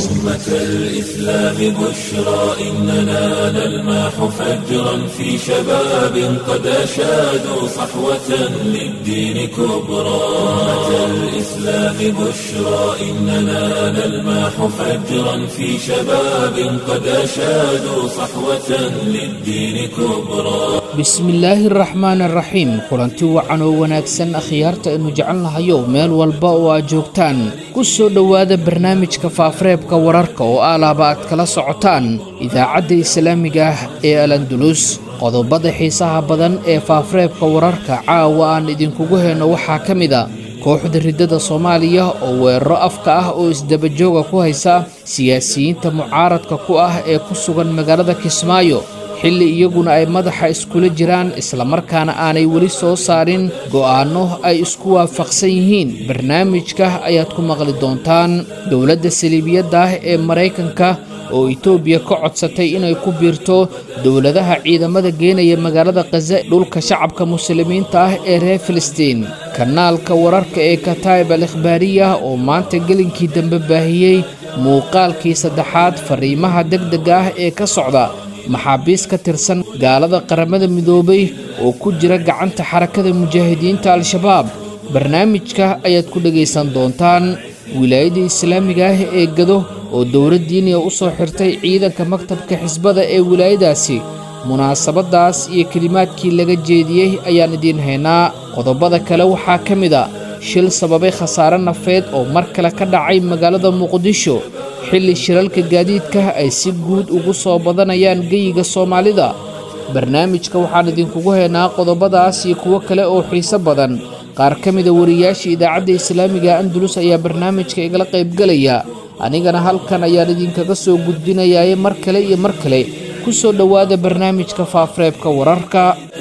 أمة الإسلام بشرى إننا نلمح فجرا في شباب قد أشادوا صحوة للدين كبرى أمة الإسلام بشرى إننا نلمح فجرا في شباب قد أشادوا صحوة للدين كبرى بسم الله الرحمن الرحيم kulanti wacan oo wanaagsan akhyaarta aynu jecelnahayo meel walba oo aad joogtaan ku soo dhowaada barnaamijka faafareebka wararka oo alaaba aad kala socotaan idaacadda islaamiga ah ee Al-Andalus qodobada xiisaha badan ee faafareebka wararka caawa aan idinkugu heeno waxaa ka mid ah kooxda ridada Soomaaliya oo weeraro afka ah oo isdaba jooga ku haysa siyaasiyiinta mucaaradka ku ah ee ku sugan magaalada Kismaayo xilli iyaguna ay madaxa iskula jiraan isla markaana aanay wali soo saarin go'aano ay isku waafaqsan yihiin barnaamijka ayaad ku maqli doontaan dawladda Saliibiyadda ah ee Mareykanka oo Itoobiya ka codsatay inay ku biirto dawladaha ciidamada geenaya magaalada Gaza dhulka shacabka muslimiinta ah ee reer Filistiin kanaalka wararka ee Kataib al-Ikhbaariya oo maanta gelinkii dambe baahiyay muuqaalkii saddexaad fariimaha degdega ah ee ka socda maxaabiis ka tirsan gaalada qaramada midoobay oo ku jira gacanta xarakada mujaahidiinta al-shabaab barnaamijka ayaad ku dhageysan doontaan wilaayada islaamiga ah ee Gado oo dowladdiina u soo xirtay ciidanka maktabka xisbada ee wilaayadaasi munaasabadaas iyo kalimaadkii laga jeediyay ayaan idin haynaa qodobada kale waxaa ka mid ah shil sababay khasaare nafeed oo mar kale ka dhacay magaalada Muqdisho xilli shilalka gaadiidka ay si guud ugu soo badanayaan geyiga Soomaalida barnaamijka waxaan idinkugu heynaa qodobadaas iyo kuwo kale oo xiiso badan qaar ka mid ah wariyaasha idaacadda islaamiga Andalus ayaa barnaamijka igala qayb galaya anigana halkan ayaan idinkaga soo gudbinayaa mar kale ku soo dhawaada barnaamijka faafareebka wararka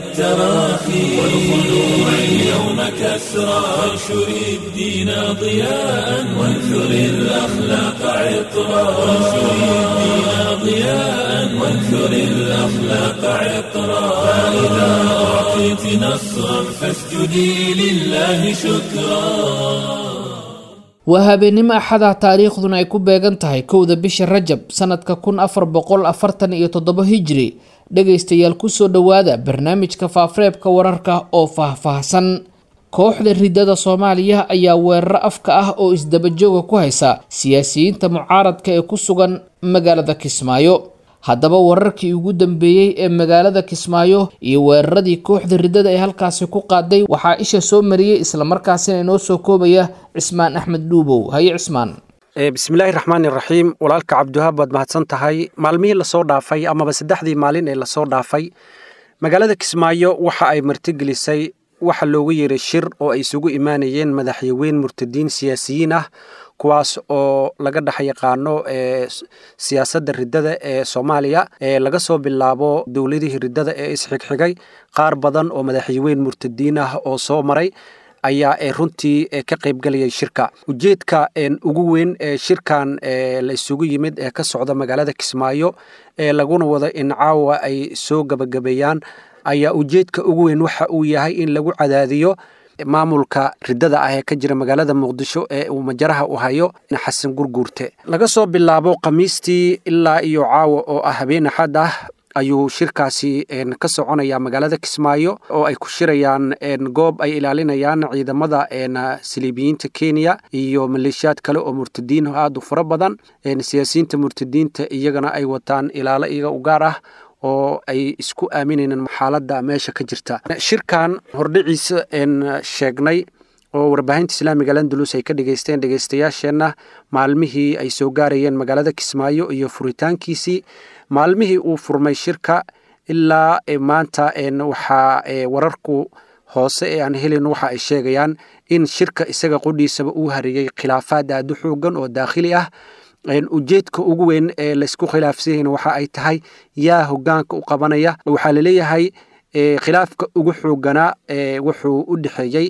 كسرى وانشر الدين ضياء وانثر الأخلاق عطرا وانشر الدين ضياء وانثر الأخلاق عطرا فإذا أعطيت نصرا فاسجدي لله شكرا وهابينما أحد تاريخنا يكون بيغانتهاي كودا بيش الرجب سنة كون 447 هجري dhageystayaal ku soo dhawaada barnaamijka faafareebka wararka oo faahfaahsan kooxda ridada Soomaaliya ayaa weeraro afka ah oo isdaba jooga ku haysa siyaasiyiinta mucaaradka ee ku sugan magaalada Kismaayo haddaba wararkii ugu dambeeyay ee magaalada Kismaayo iyo weeraradii kooxda ridada ay halkaasi ku qaaday waxaa isha soo mariyay isla markaasina inoo soo koobaya Cismaan Axmed Duubow haye Cismaan bismillaahi raxmaani raxiim walaalka cabdiwahaab baad mahadsan tahay maalmihii lasoo dhaafay amaba saddexdii maalin ee lasoo dhaafay magaalada Kismaayo waxa ay martigelisay waxa loogu yeeray shir oo ay isugu imaanayeen madaxweyne murtadiin siyaasiyiin ah kuwaas oo laga dhex yaqaano siyaasadda ridada ee Soomaaliya laga soo bilaabo dawladihii ridada ee isxigxigay qaar badan oo madaxweyne murtadiin ah oo soo maray ayaa runtii ka qayb galay shirka ujeedka ugu weyn ee shirkan la isugu yimid ee ka socda magaalada Kismaayo ee laguna wada in caawa ay soo gabagabeeyaan ayaa ujeedka ugu weyn waxa uu yahay in lagu cadaadiyo maamulka ridada ah ee ka jira magaalada Muqdisho ee uu majaraha u hayo Xasan Gurguurte laga soo bilaabo Khamiistii ilaa iyo caawa oo ah habeen Axad ah ayuu shirkaasi ka soconaya magaalada Kismaayo oo ay ku shirayaan goob ay ilaalinayaan ciidamada Saliibiyiinta Kenya iyo maleeshiyaad kale oo murtadiin aad u fara badan siyaasiyiinta murtadiinta iyagana ay wataan ilaalo iyaga u gaar ah oo ay isku aaminayaan xaaladda meesha ka jirta shirkan hordhiciisa sheegnay oo warbaahinta islaamiga Al-Andalus ay ka dhageystayaasheena maalmihii ay soo gaarayeen magaalada Kismaayo iyo furitaankiisii maalmihii uu furmay shirka ilaa maanta waxa wararku hoose ee aan helin waxa ay sheegayaan in shirka isaga qodhiisaba uu hariyay khilaafaad aad u xooggan oo daakhili ah ujeedka ugu weyn ee la isku khilaafsan waxa ay tahay yaa hoggaanka u qabanaya waxa la leeyahay khilaafka ugu xoogana wuxuu u dhaxeeyay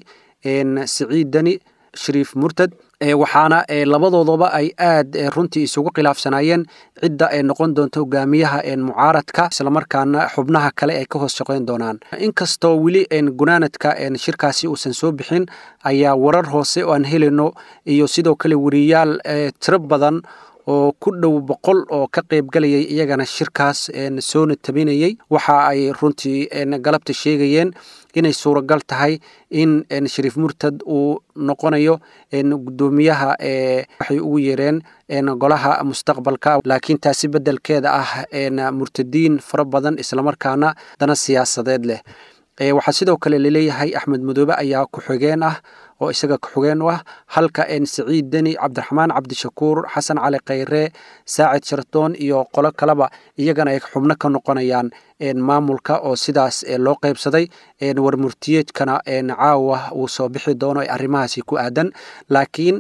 Saciid Dani Shariif Murtad waxaana labadoodaba ay aad runtii isugu khilaafsanayeen cidda ay noqon doonto hogaamiyaha mucaaradka isla markaana xubnaha kale ay ka hoos shaqeyn doonaan inkastoo wili gunaanadka shirkaasi uusan soo bixin ayaa warar hoose oo aan helino iyo sidoo kale wariyaal tiro badan oo ku dhow 100 oo ka qaybgalayay iyagana shirkaas soona tabinayay waxa ay runtii galabta sheegayeen inay suuragal tahay in Shariif Murtad uu noqonayo gudoomiyaha waxay ugu yeereen golaha mustaqbalka laakiin taasi bedelkeeda ah murtadiin fara badan isla markaana dana siyaasadeed leh waxa sidoo kale leeyahay Axmed Madoobe ayaa ku xigeen ah oo isaga ku xigeen ah halka Saciid Dani Cabdiraxmaan Cabdishakuur Xasan Cali Khayre Saacid Shartoon iyo qolo kaleba iyagana ay xubno ka noqonayaan maamulka oo sidaas loo qaybsaday warmurtiyeedkana caawa uu soo bixi doono arrimahaasi ku aadan laakiin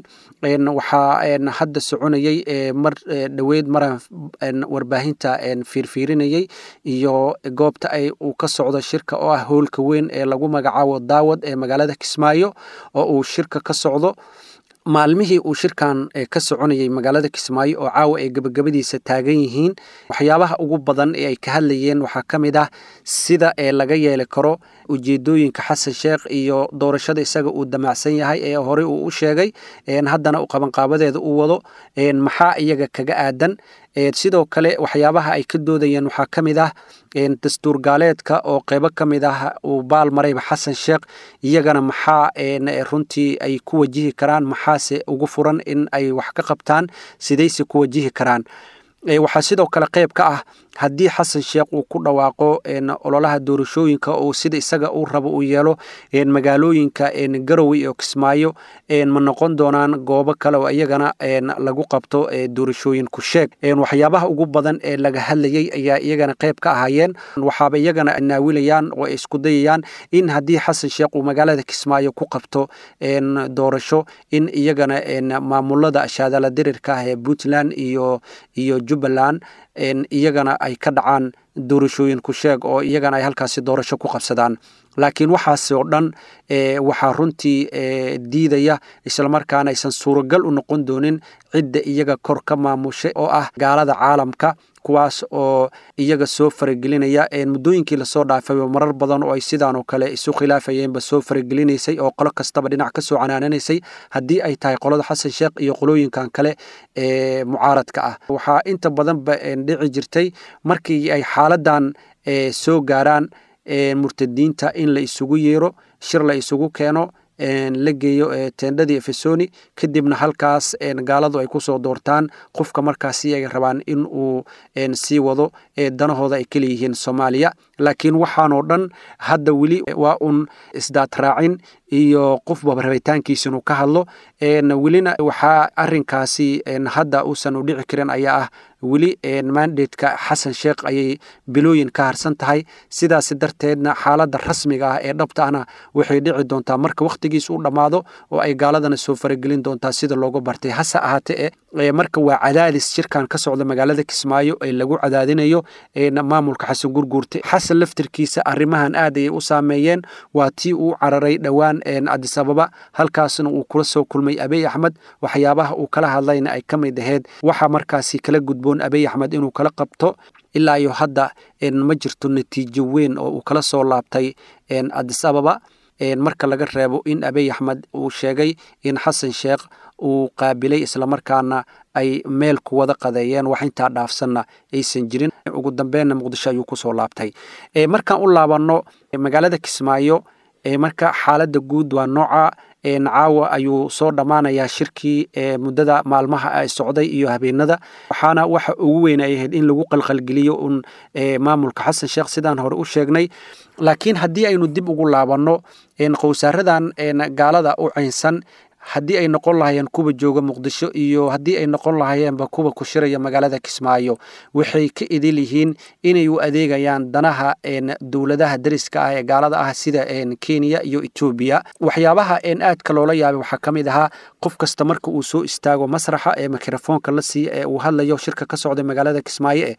waxa hadda soconayay mar dhaweed mar warbaahinta fiirfiirinayay iyo goobta ay uu ka socdo shirka oo ah hoolka weyn ee lagu magacaabo Daawad ee magaalada Kismaayo oo uu shirka ka socdo maalmihii uu shirkan ka soconayay magaalada Kismaayo oo caawa ay gabagabadiisa taagan yihiin waxyaabaha ugu badan ee ay ka hadlayeen waxa kamid ah sida laga yeeli karo ujeedooyinka Xasan Sheekh iyo doorashada isaga uu damacsan yahay ee hore uu u sheegay haddana u qaban qaabadeeda uu wado maxaa iyaga kaga aadan sidoo kale waxyaabaha ay ka doodayeen waxa kamid ah dastuur gaaleedka oo qayb kamid ah uu baal maray Xasan Sheekh iyagana maxaa runtii ay ku wajihi karaan maxaase ugu furan in ay wax ka qabtaan sidayse ku wajihi karaan waxa sidoo kale qayb ka ah haddii Xasan Sheekh uu ku dhawaaqo ololaha doorashooyinka oo sida isaga uu rabo uu yeelo magaalooyinka Garowe iyo Kismaayo ma noqon doonaan goobo kale oo iyagana lagu qabto doorashooyin ku sheeg waxyaabaha ugu badan ee laga hadlayay ayaa iyagana qayb ka ahaayeen waxaaba iyagana naawilayaan oo isku dayayaan in haddii Xasan Sheekh uu magaalada Kismaayo ku qabto doorasho in iyagana maamulada ashadala dirirka ah ee Puntland iyo Jubbaland iyagana ay ka dhacaan doorashooyin ku sheeg oo iyagana ay halkaasi doorasho ku qabsadaan laakiin waxaas oo dhan waxa runtii diidaya isla markaana aysan suuragal u noqon doonin cidda iyaga kor ka maamushay oo ah gaalada caalamka kuwaas oo iyaga soo faragelinaya muddooyinkii la soo dhaafay marar badan oo ay sidaan oo kale isu khilaafayeenba soo faragelinaysay oo qolo kastaba dhinac ka soo canaananaysay haddii ay tahay qolada Xasan Sheekh iyo qolooyinkan kale mucaaradka ah waxaa inta badan ba dhici jirtay markii ay xaaladan soo gaaraan murtadiinta in la isugu yeero shir la isugu keeno la geeyo teendadii Efesoni kadibna halkaas gaaladu ay ku soo doortaan qofka markaas ay rabaan in uu sii wado danahooda ay kala yihiin Soomaaliya laakiin waxaan oo dhan hadda wili waa un isdaad raacin iyo qofba rabitaankiisa inuu ka hadlo welina waxa arrinkaasi hadda uusan u dhici karin ayaa ah weli mandate-ka Xasan Sheekh ayay bilooyin ka harsan tahay sidaas darteedna xaaladda rasmiga ah ee dhabtaana waxay dhici doontaa marka waqtigiisa uu dhamaado oo ay gaaladana soo faragelin doontaa sida loogu bartay hase ahaatee marka waa cadaadis shirkan ka socda magaalada Kismaayo ee lagu cadaadinayo maamulka Xasan Gurguurte Xasan laftirkiisa arrimahan aad ay u saameeyeen waa tii uu cararay dhawaan Addis Ababa halkaasna uu kula soo kulmay Abiy Ahmed waxyaabaha uu kala hadlayna ay kamid ahayd waxa markaasi kala gudboon Abiy Ahmed inuu kala qabto ilaa iyo hadda ma jirto natiijo weyn oo uu kala soo laabtay Addis Ababa marka laga reebo in Abiy Ahmed uu sheegay in Xasan Sheekh uu qaabilay isla markaana ay meel ku wada qadeeyeen wax inta dhaafsanna aysan jirin ugu dambeynna Muqdisho ayuu ku soo laabtay markaan u laabano magaalada Kismaayo marka xaaladda guud waa nooca caawa ayuu soo dhamaanayaa shirkii muddada maalmaha ay socday iyo habeenada waxaana waxa ugu weyn ay ahayd in lagu qalqalgeliyo maamulka Xasan Sheekh sidaan hore u sheegnay laakiin haddii aynu dib ugu laabano qowsaaradan gaalada u caynsan haddii ay noqon lahaayeen kuwa jooga Muqdisho iyo haddii ay noqon lahaayeenba kuwa ku shiraya magaalada Kismaayo waxay ka idil yihiin inay u adeegayaan danaha dawladaha dariska ah ee gaalada ah sida Kenya iyo Ethiopia waxyaabaha aadka loola yaabay waxa kamid aha qof kasta marka uu soo istaago masraxa mikrofoonka la sii uu hadlayo shirka ka socda magaalada Kismaayo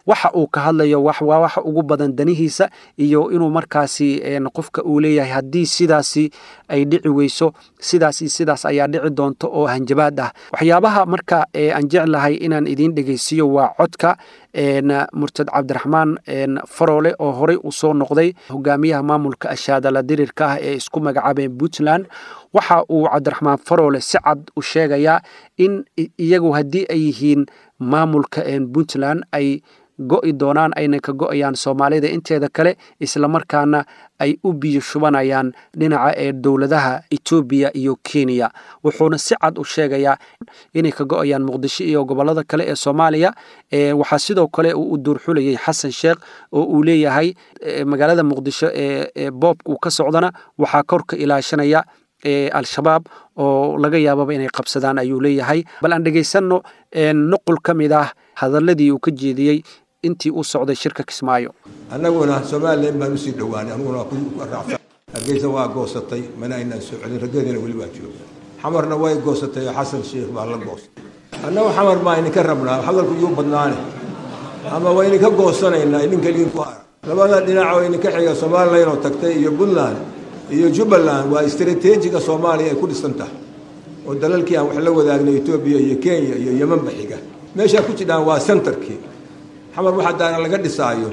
waxa uu ka hadlayo waxa ugu badan danihiisa iyo inuu markaasi qofka uu leeyahay haddii sidaasi ay dhici weyso sidaas ayaa dhici doonto oo hanjabaad ah. waxyaabaha marka aan jeclahay inaan idiin dhegeysiyo waa codka murtad cabdiraxmaan faroole oo horey u soo noqday hogaamiyaha maamulka ashaadala dirirka ah ee isku magacaabeen Puntland. waxa uu cabdiraxmaan faroole si cad u sheegayaa in iyagu haddii ay yihiin maamulka Puntland ay go'i doonaan ayna ka go'ayaan Soomaalida inteeda kale isla markaana ay u biyo shubanayaan dhinaca dowladaha Ethiopia iyo Kenya. wuxuuna si cad u sheegayaa inay ka go'ayaan Muqdisho iyo gobolada kale ee Soomaaliya. waxa sidoo kale uu durxulayay Xasan Sheekh oo uu leeyahay magaalada Muqdisho boobka uu ka socdana waxa korka ilaashanaya al-shabaab oo laga yaababa inay qabsadaan ayuu leeyahay. bal aan dhageysano nuqul ka mid ah hadaladii uu ka jeediyey intii uu socday shirka Kismaayo. annaguna Soomaaliland baan u sii dhawaanay, annaguna ku raacsan Hargeysa waa goosatay mana ayna soo celin, rajadeena wali waa jooga. xamarna way goosatay Xasan Sheekh baa la goostay. annagu xamar ma ayna ka rabnaa hadalku iyo badnaane ama wayna ka goosanaynaa idin kaliin ku ara labada dhinac wayna ka xiga Soomaaliland oo tagtay iyo Puntland iyo Jubbaland waa istiraatiijiga Soomaaliya ay ku dhisan tahay oo dalalkii aan wax la wadaagnay Ethiopia iyo Kenya iyo Yemen baxiga meesha ku jiraan waa centerkii xamar waxa daana laga dhisaayo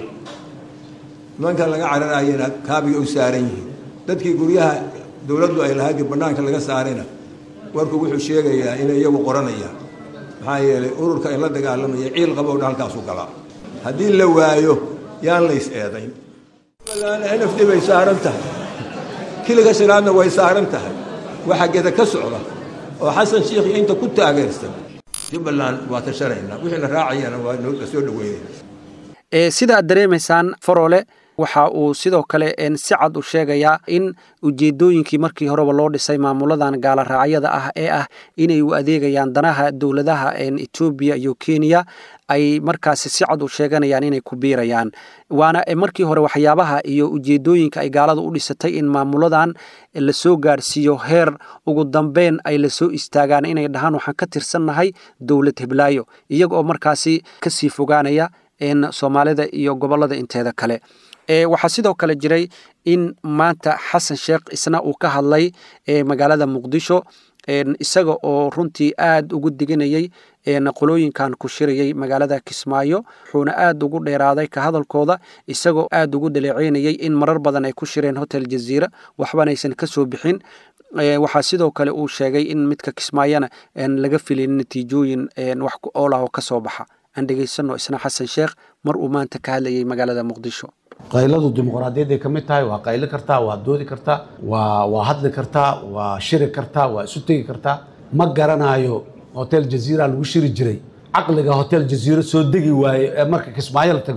manka laga cararayna kaabiga u saaran yihiin dadkii guryaha dawladdu ay lahayd banaanka laga saarayna warku wuxuu sheegayaa in iyagu qoranayaan maxaa yeelay ururka in la dagaalamaya ciil qabo halkaas u galaa haddii la waayo yaan la is eedayn walaana NFD bay saaran tahay kiliga shiraadna way saaran tahay waxa geeda ka socda oo Xasan Sheekh inta ku taageersan Jubbaland waa tasharayna wixii la raacayana waa la soo dhaweeyay. sida dareemaysaan Faroole waxa uu sidoo kale si cad u sheegayaa in ujeedooyinkii markii horeba loo dhisay maamuladan gaala raacyada ah ee ah inay u adeegayaan danaha dowladaha Ethiopia iyo Kenya ay markaas si cad u sheeganayaan inay ku biirayaan. waana markii hore waxyaabaha iyo ujeedooyinka ay gaaladu u dhisatay in maamuladan la soo gaarsiiyo heer ugu dambeyn ay la soo istaagaan inay dhahaan waxaan ka tirsannahay dowlad Hiblaayo iyagoo markaasi ka sii fogaanaya Soomaalida iyo gobolada inteeda kale. waxa sidoo kale jiray in maanta Xasan Sheekh isna uu ka hadlay magaalada Muqdisho isaga oo runtii aad ugu diganayay qolooyinkan ku shirayay magaalada Kismaayo wuxuuna aad ugu dheeraaday ka hadalkooda isagoo aad ugu dhaleeceynayay in marar badan ay ku shireen Hotel Jazeera waxbana aysan ka soo bixin. waxa sidoo kale uu sheegay in midka Kismaayana laga filin natiijooyin wax ku oolaha oo ka soo baxa. aan dhageysano isna Xasan Sheekh mar uu maanta ka hadlayay magaalada Muqdisho. qayladu dimuqraadiyadda ka mid tahay waa qayli kartaa waa doodi kartaa waa hadli kartaa waa shiri kartaa waa isu tegi kartaa ma garanayo Hotel Jazeera lagu shiri jiray aqliga Hotel Jazeera soo degi waaye marka Kismaayo la tago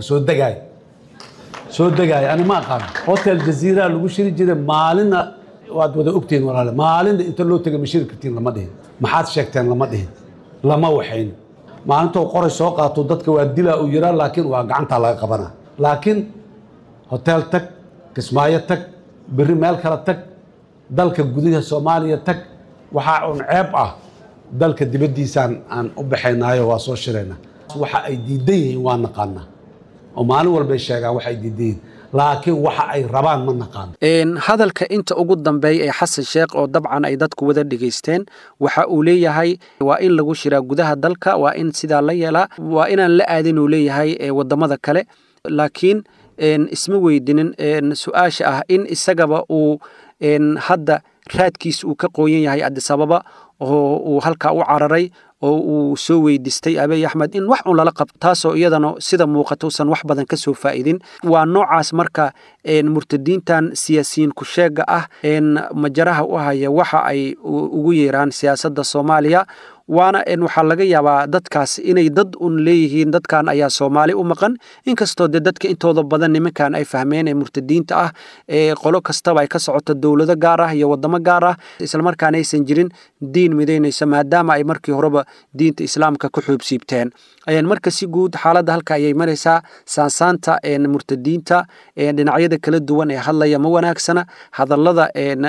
soo degay ana ma aqaan Hotel Jazeera lagu shiri jiray maalina waad wada ogtiin walaal maalin inta loo tagay mashir kartiin lama dhihin maxaad sheegteen lama dhihin lama waxayn maalinta qoray soo qaato dadka waa dilaa u yira laakiin waa gacanta laga qabana laakiin hotel tag Kismaayo tag bari meel kala tag dalka gudaha Soomaaliya tag waxa uu ceeb ah dalka dibadiisaan aan u baxaynaayo waa soo shirayna waxa ay diidayeen waa naqaana oo maalin walba sheegaa waxa ay diidayeen laakiin waxa ay rabaan ma naqaan. hadalka inta ugu dambeeyay ee Xasan Sheekh oo dabcan ay dadku wada dhageysteen waxa uu leeyahay waa in lagu shiraa gudaha dalka waa in sida la yeelaa waa inaan la aadin uu leeyahay wadamada kale laakiin isma weydinin su'aasha ah in isagaba uu hadda raadkiis uu ka qoyan yahay Addis Ababa oo uu halka u cararay oo uu soo weydiistay Abiy Ahmed in wax uu lala qabto taasoo iyadana sida muuqato san wax badan ka soo faa'iidin. waa noocaas marka murtadiintan siyaasiyiin ku sheega ah majaraha u haya waxa ay ugu yeeraan siyaasadda Soomaaliya waana waxa laga yaabaa dadkaas inay dad un leeyihiin dadkan ayaa Soomaali u maqan inkastoo dadka intooda badan nimankan ay fahmeen murtadiinta ah qolo kastaba ay ka socoto dawlado gaar ah iyo wadamo gaar ah isla markaana aysan jirin diin mideynaysa maadaama ay markii horeba diinta islaamka ku xoobsiibteen. marka si guud xaaladda halka ayay maraysaa saansaanta murtadiinta dhinacyada kala duwan ee hadlaya ma wanaagsana hadallada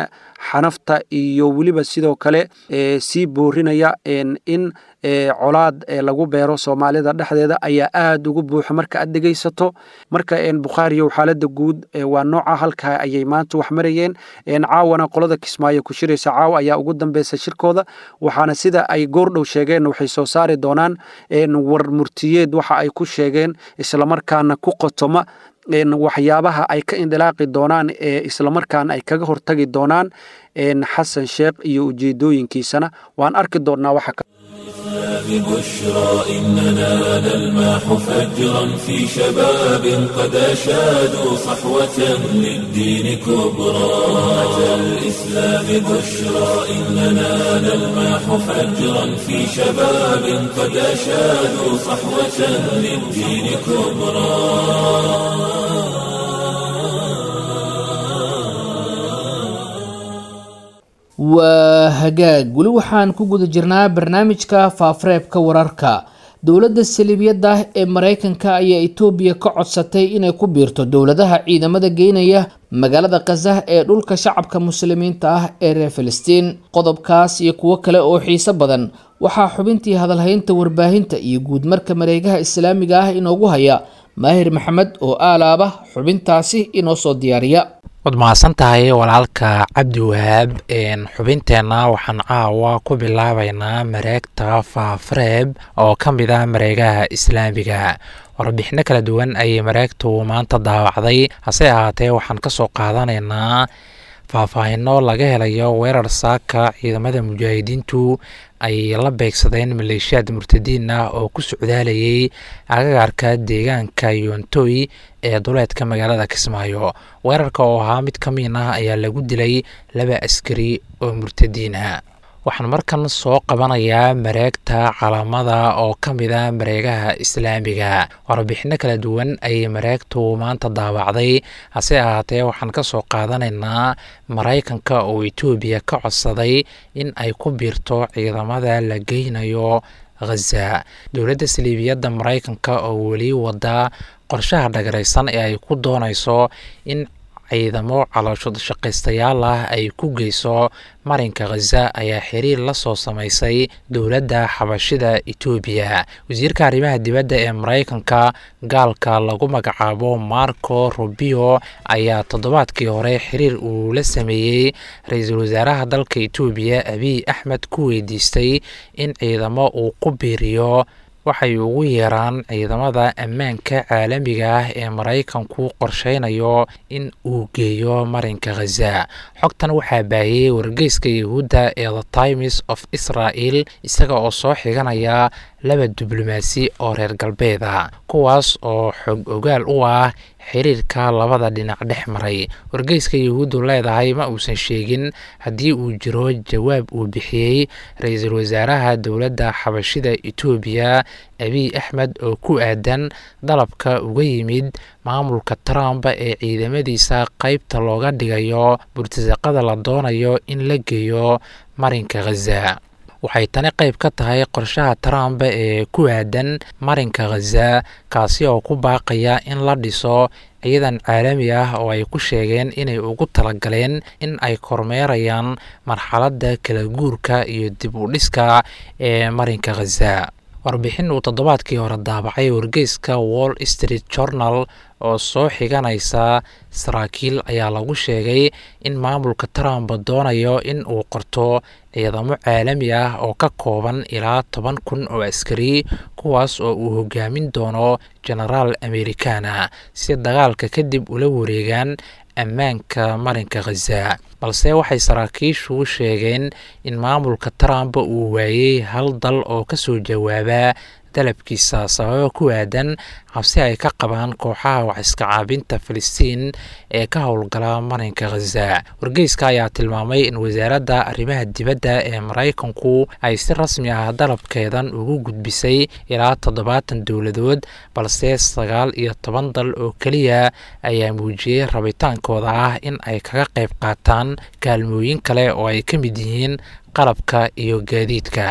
xanafta iyo weliba sidoo kale sii boorinaya in colaad lagu beero soomaalida dhexdeeda ayaa aad ugu buuxa marka aad dhegaysato. marka bukhaariyow xaalada guud waa nooca halkaa ayay maanta wax marayeen. caawana qolada Kismaayo ku shiraysa caawa ayaa ugu dambeysa shirkooda, waxaana sida ay goordhow sheegeen waxay soo saari doonaan war murtiyeed waxa ay ku sheegeen islamarkaana ku qotoma waxyaabaha ay ka indilaaqi doonaan islamarkaana ay kaga hortagi doonaan xasan sheekh iyo ujeedooyinkiisana waan arki doonaa waxa ببشرى إننا نلمح فجرا في شباب قد أشادوا صحوة للدين كبرى. أتى الإسلام بشرى إننا نلمح فجرا في شباب قد أشادوا صحوة للدين كبرى. waa hagaag weli waxaan ku guda jirnaa barnaamijka faafareebka wararka. dowladda saliibiyadda ee Mareykanka ayaa Itoobiya ka codsatay inay ku biirto dowladaha ciidamada geynaya magaalada Gaza ee dhulka shacabka muslimiinta ah ee reer Filistiin. qodobkaas iyo kuwo kale oo xiiso badan waxaa xubintii hadalhaynta warbaahinta iyo guud marka mareegaha islaamiga ah inoogu haya Maahir Maxamed oo aalaaba xubintaasi inoo soo diyaariya. wad mahadsantahay walaalka Cabdi Wahaab. xubinteena waxaan caawa ku bilaabaynaa mareegta Faafareeb oo ka mid ah mareegaha islaamiga. warbixino kala duwan ayay mareegtu maanta daawacday, hase ahaatee waxaan ka soo qaadanaynaa faahfaahino laga helayo weerar saaka ciidamada mujaahidiintu ay la beegsadeen maleeshiyaad murtadiin ah oo ku socdaalayay agagaarka deegaanka Yoontoy ee duleedka magaalada Kismaayo. weerarka oo ahaa mid ka mid ah ayaa lagu dilay 2 askari oo murtadiin ah. waxaan markan soo qabanayaa mareegta calaamada oo ka mid ah mareegaha islaamiga. warbixino kala duwan ayay mareegtu maanta daawacday, hase ahaatee waxaan ka soo qaadanaynaa Mareykanka oo Itoobiya ka codsaday in ay ku biirto ciidamada la geynayo Gaza. dowladda saliibiyadda Mareykanka oo weli wada qorshaha dhagaraysan ee ay ku doonayso in ciidamo caloosho shaqaystayaal ah ay ku geyso marinka Gaza ayaa xiriir la soo sameysay dowladda xabashida Itoobiya. wasiirka arrimaha dibadda ee Mareykanka gaalka lagu magacaabo Marco Rubio ayaa toddobaadkii hore xiriir uu la sameeyay ra'iisul wasaaraha dalka Itoobiya Abiy Ahmed ku weydiistay in ciidamo uu ku biiriyo waxay ugu yeeraan ciidamada ammaanka caalamiga ah ee Mareykanku qorsheynayo in uu geeyo marinka Gaza. xogtan waxaa baahiyay wargeyska Yahuudda ee The Times of Israel isaga oo soo xiganaya 2 diblomaasi oo reer galbeed ah kuwaas oo xog ogaal u ah xiriirka labada dhinac dhex maray. wargeyska Yahuuddu leedahay ma uusan sheegin haddii uu jiro jawaab uu bixiyay ra'iisul wasaaraha dowladda xabashida Itoobiya Abiy Ahmed oo ku aadan dalabka uga yimid maamulka Trump ee ciidamadiisa qaybta looga dhigayo burtisaqada la doonayo in la geeyo marinka Gaza. waxay tani qayb ka tahay qorshaha Trump ee ku aadan marinka Gaza kaasi oo ku baaqaya in la dhiso ciidan caalami ah oo ay ku sheegeen inay ugu talagaleen in ay kormeerayaan marxaladda kala guurka iyo dib u dhiska ee marinka Gaza. warbixin uu toddobaadkii hore daabacay wargeyska Wall Street Journal oo soo xiganaysa saraakiil ayaa lagu sheegay in maamulka Trump doonayo in uu qorto ciidamo caalami ah oo ka kooban ilaa 10,000 oo askari kuwaas oo uu hogaamin doono generaal Americana si dagaalka kadib ula wareegaan ammaanka marinka Gaza. balse waxay saraakiishu sheegeen in maamulka Trump uu waayay hal dal oo ka soo jawaaba dalabkiisa sababo ku aadan cabsi ay ka qabaan kooxaha wax iska caabinta Filistiin ee ka howlgala marinka Gaza. wargeyska ayaa tilmaamay in wasaaradda arrimaha dibadda ee Mareykanku ay si rasmi ah dalabkeedan ugu gudbisay ilaa 70 dowladood balse 19 dal oo kaliya ayaa muujiyay rabitaankooda ah in ay kaga qayb qaataan kaalmooyin kale oo ay ka mid yihiin qalabka iyo gaadiidka.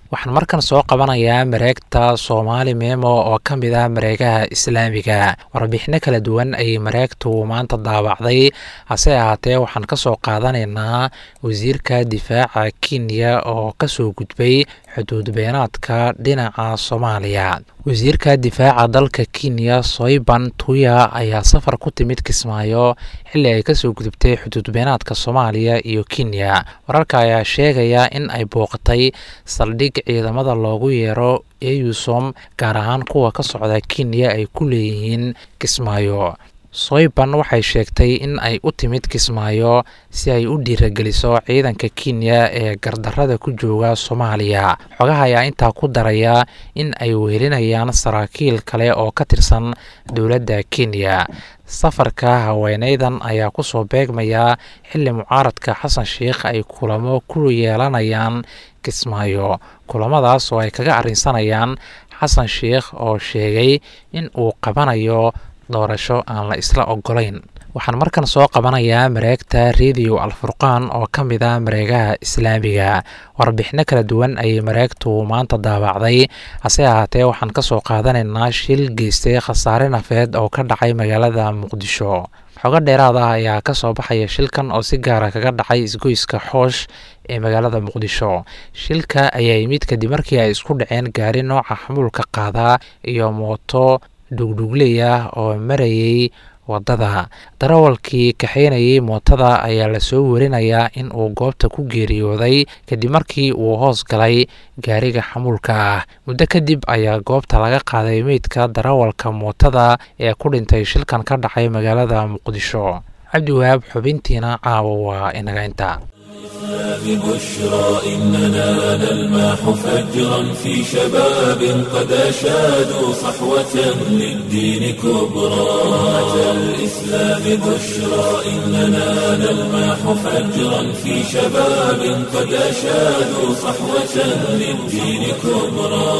waxaan markan soo qabanayaa mareegta Soomaali Memo oo ka mid ah mareegaha Islaamiga. Warbixino kala duwan ay mareegtu maanta daabacday, hase ahaatee waxaan ka soo qaadanaynaa wasiirka difaaca Kenya oo ka soo gudbay xuduud beenaadka dhinaca Soomaaliya. wasiirka difaaca dalka Kenya Soiban Tuya ayaa safar ku timid Kismaayo xilli ay ka soo gudubtay xuduud beenaadka Soomaaliya iyo Kenya. Wararka ayaa sheegaya in ay booqatay saldhig ciidamada loogu yeero EUSOM, gaar ahaan kuwa ka socda Kenya ay ku leeyihiin Kismaayo. Soiban waxay sheegtay in ay u timid Kismaayo si ay u dhiirigeliso ciidanka Kenya ee gardarrada ku jooga Soomaaliya. Xogaha ayaa intaa ku daraya in ay weelinayaan saraakiil kale oo ka tirsan dowladda Kenya. Safarka haweeneydan ayaa ku soo beegmaya xilli mucaaradka Xasan Sheikh ay kulamo ku yeelanayaan Kismaayo. Kulamadaas oo ay kaga arrinsanayaan Xasan Sheikh oo sheegay in uu qabanayo doorasho aan la isla ogolayn. waxaan markan soo qabanayaa mareegta Radio Al-Furqaan oo ka mid ah mareegaha Islaamiga. Warbixino kala duwan ayay mareegtu maanta daabacday, hase ahaatee waxaan ka soo qaadanaynaa shil geystay khasaare nafeed oo ka dhacay magaalada Muqdisho. xogo dheeraad ah ayaa ka soo baxaya shilkan oo si gaar ah kaga dhacay isgoyska Xoosh ee magaalada Muqdisho. Shilka ayaa yimid kadib markii ay isku dhaceen gaari nooca xamuulka qaada iyo mooto dhugdhugley ah oo marayay wadada. Darawalkii kaxeynayay mootada ayaa la soo warinayaa in uu goobta ku geeriyooday kadib markii uu hoos galay gaariga xamuulka ah. Muddo kadib ayaa goobta laga qaaday meydka darawalka mootada ee ku dhintay shilkan ka dhacay magaalada Muqdisho. Cabdiwahaab, xubintiina caawa waa inaga intaa. ببشرى إننا نلمح فجرا في شباب قد أشادوا صحوة للدين كبرى. أتى الإسلام بشرى إننا نلمح فجرا في شباب قد أشادوا صحوة للدين كبرى.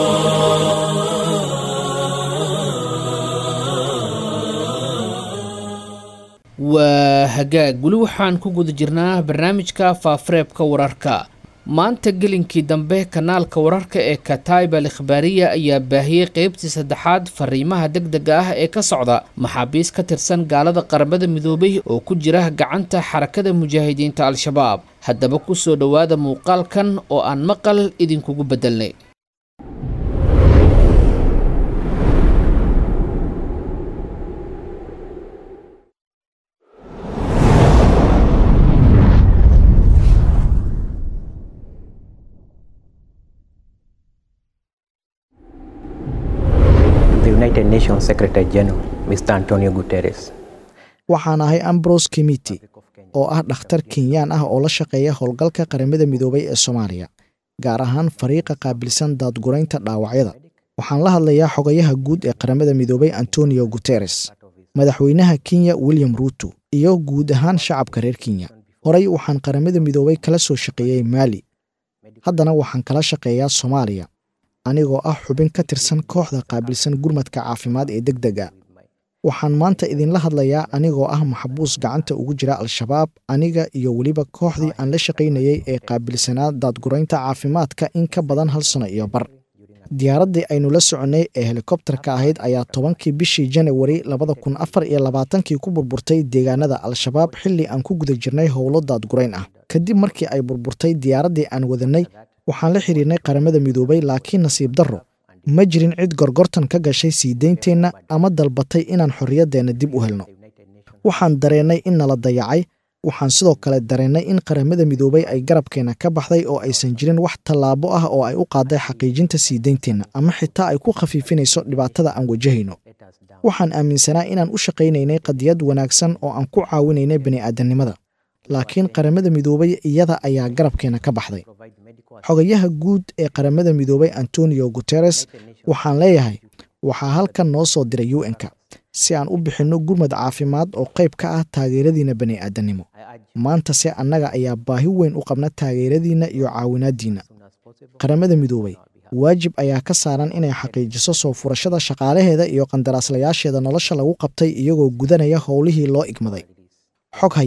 waa hagaag weli waxaan ku guda jirnaa barnaamijka faafareebka wararka. maanta gelinkii dambe kanaalka wararka ee Kataib al-Ikhbaariya ayaa baahiyey qeybtii saddexaad fariimaha degdega ah ee ka socda maxaabiis ka tirsan gaalada qaramada midoobay oo ku jira gacanta xarakada mujaahidiinta Al-Shabaab. haddaba ku soo dhowaada muuqaalkan oo aan maqal idinkugu bedelnay. United Nations Secretary General Mr. Antonio Guterres. waxaan ahay Ambrose Kimiti oo ah dhakhtar Kenyaan ah oo la shaqeeya howlgalka qaramada midoobay ee Soomaaliya, gaar ahaan fariiqa qaabilsan daadguraynta dhaawacyada. waxaan la hadlayaa xogayaha guud ee qaramada midoobay Antonio Guterres, madaxweynaha Kenya William Ruto iyo guud ahaan shacabka reer Kenya. horey waxaan qaramada midoobay kala soo shaqeeyay Mali, haddana waxaan kala shaqeeyaa Soomaaliya anigoo ah xubin ka tirsan kooxda qaabilsan gurmadka caafimaad ee degdega. waxaan maanta idinla hadlayaa anigoo ah maxbuus gacanta ugu jira Al-Shabaab, aniga iyo weliba kooxdii aan la shaqaynayay ee qaabilsanaa daadguraynta caafimaadka in ka badan 1 sano iyo bar. diyaaraddii aynu la soconnay ee helikobtarka ahayd ayaa 10kii bishii January 2024 ku burburtay deegaanada Al-Shabaab xilli aan ku guda jirnay howlo daadgurayn ah. kadib markii ay burburtay diyaaraddii aan wadanay, waxaan la xiriirnay qaramada midoobay, laakiin nasiib darro ma jirin cid gorgortan ka gashay sii deynteenna ama dalbatay inaan xorriyadeenna dib u helno. waxaan dareennay in nala dayacay. waxaan sidoo kale dareennay in qaramada midoobay ay garabkeenna ka baxday oo aysan jirin wax tallaabo ah oo ay u qaaday xaqiijinta sii deynteenna ama xitaa ay ku khafiifinayso dhibaatada aan wajahayno. waxaan aaminsanaa inaan u shaqaynaynay qadiyad wanaagsan oo aan ku caawinaynay bani'aadanimada, laakiin qaramada midoobay iyada ayaa garabkeenna ka baxday. xogayaha guud ee qaramada midoobay Antonio Guterres, waxaan leeyahay waxaa halkan noo soo diray UN-ka si aan u bixinno gurmad caafimaad oo qayb ka ah taageeradiina bani'aadanimo. maanta se annaga ayaa baahi weyn u qabna taageeradiina iyo caawinaadiina. qaramada midoobay waajib ayaa ka saaran inay xaqiijiso soo furashada shaqaalaheeda iyo qandaraaslayaasheeda nolosha lagu qabtay iyagoo gudanaya howlihii loo igmaday. xog haye,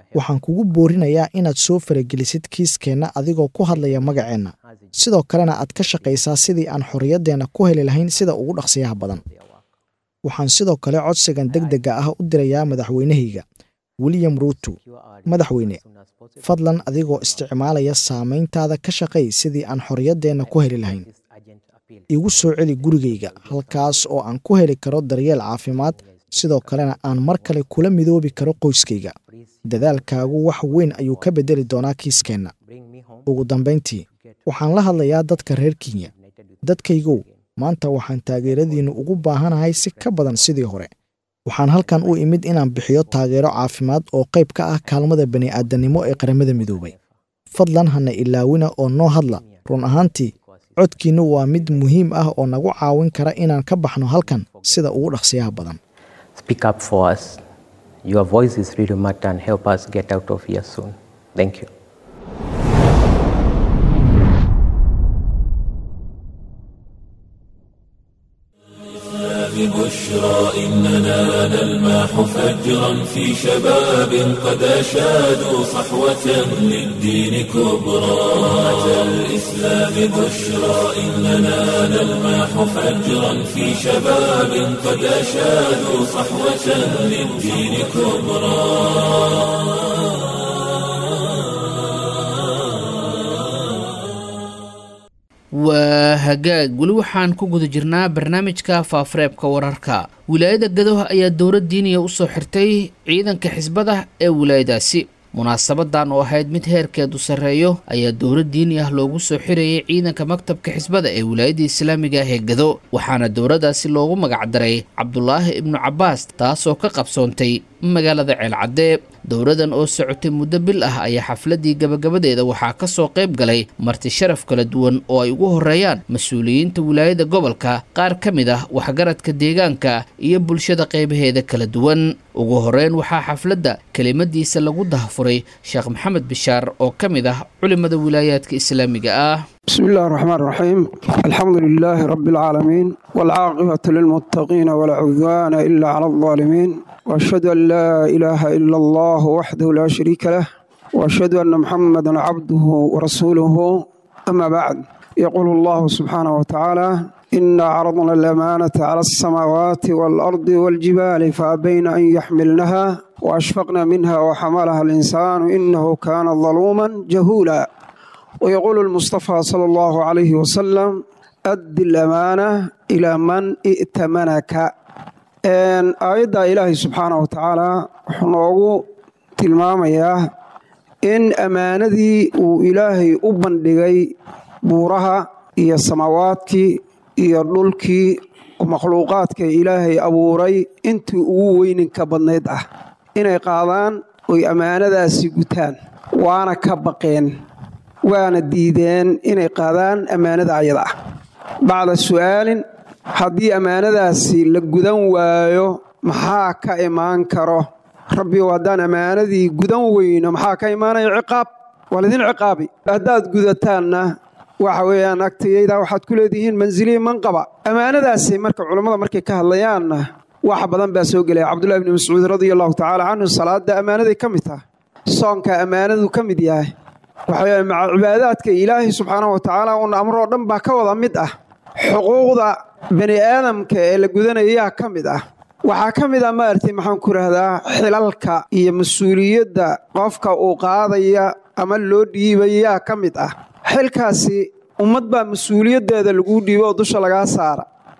waxaan kugu boorinayaa inaad soo faragelisid kiiskeenna adigoo ku hadlaya magaceenna sidoo kalena aad ka shaqaysaa sidii aan xorriyaddeenna ku heli lahayn sida ugu dhaqsiyaha badan waxaan sidoo kale codsigan degdega ah u dirayaa madaxweynahayga William Ruto madaxweyne fadlan adigoo isticmaalaya saamayntaada ka shaqay sidii aan xorriyaddeenna ku heli lahayn igu soo celi gurigayga halkaas oo aan ku heli karo daryeel caafimaad sidoo kalena aan mar kale kula midoobi karo qoyskayga dadaalkaagu wax weyn ayuu ka bedeli doonaa kiiskeenna ugu dambayntii waxaan la hadlayaa dadka reer Kenya dadkaygu maanta waxaan taageeradiinnu ugu baahanahay si ka badan sidii hore waxaan halkan u imid inaan bixiyo taageero caafimaad oo qayb ka ah kaalmada bani'aadanimo ee qaramada midoobay fadlan hana ilaawina oo noo hadla run ahaantii codkiinnu waa mid muhiim ah oo nagu caawin kara inaan ka baxno halkan sida ugu dhaqsiyaha badan Speak up for us. Your voice is really matter and help us get out of here soon. Thank you. بشرى إننا نلمح فجرا في شباب قد أشادوا صحوة للدين كبرى أتى الإسلام بشرى إننا نلمح فجرا في شباب قد أشادوا صحوة للدين كبرى waa hagaag weli waxaan ku guda jirnaa barnaamijka faafareebka wararka wilaayada Gadow ayaa dowlad diiniya u soo xirtay ciidanka xisbada ee wilaayadaasi munaasabadan oo ahayd mid heerkeedu sareeyo ayaa dowlad diini ah loogu soo xirayay ciidanka maktabka xisbada ee wilaayada islaamiga ee Gadow waxaana dowladaasi loogu magac daray Cabdullaahi ibn Cabbaas taasoo ka qabsoontay magaalada Ceelcadde dowladan oo socotay muddo bil ah ayaa xafladii gabagabadeeda waxaa ka soo qayb galay marti sharaf kala duwan oo ay ugu horeeyaan mas'uuliyiinta wilaayada gobolka qaar ka mid ah waxgaradka deegaanka iyo bulshada qaybaheeda kala duwan ugu horeyn waxaa xafladda kelimadiisa lagu dahfuray Sheekh Maxamed Bishaar oo ka mid ah culimada wilaayadka islaamiga ah بسم الله الرحمن الرحيم الحمد لله رب العالمين والعاقبة للمتقين ولا عدوان إلا على الظالمين وأشهد أن لا إله إلا الله وحده لا شريك له وأشهد أن محمدا عبده ورسوله أما بعد يقول الله سبحانه وتعالى إنا عرضنا الأمانة على السماوات والأرض والجبال فأبين أن يحملنها وأشفقنا منها وحملها الإنسان إنه كان ظلوما جهولا ويقول المصطفى صلى الله عليه وسلم أد الأمانة إلى من ائتمنك آية إلهي سبحانه وتعالى حنوغو تلماميا إن أمانذي وإلهي أبن لغي بورها إيا السماوات إيا الدلك ومخلوقاتك إلهي أبوري انت أوين كبنيد إن قادان وأمانة سيقتان وأنا كبقين waana diideen inay qaadaan ammaanada ayada ah bacda su'aalin haddii ammaanadaasi la gudan waayo maxaa ka imaan karo rabbi haddaan ammaanadii gudan weyno maxaa ka imaanaya ciqaab walidin ciqaabi haddaad gudataanna waxa weeyaan agtayda waxaad ku leedihiin manziliin manqaba ammaanadaasi marka culammada markay ka hadlayaanna wax badan baa soo gelaya cabdullahi ibni mascuud radiyallahu tacaala canhu salaada ammaanaday ka mid tahay soonka ammaanadu ka mid yahay waxay maca cibaadaadka ilaahay subxaanahu wa tacaala uun amroo dhan baa ka wada mid ah xuquuqda bani aadamka ee la gudanayaa ka mid ah waxaa ka mid ah maaragtay maxaan ku rahdaa xilalka iyo mas-uuliyadda qofka uu qaadaya ama loo dhiibayaa ka mid ah xilkaasi ummad baa mas-uuliyaddeeda lagu dhiibo oo dusha lagaa saara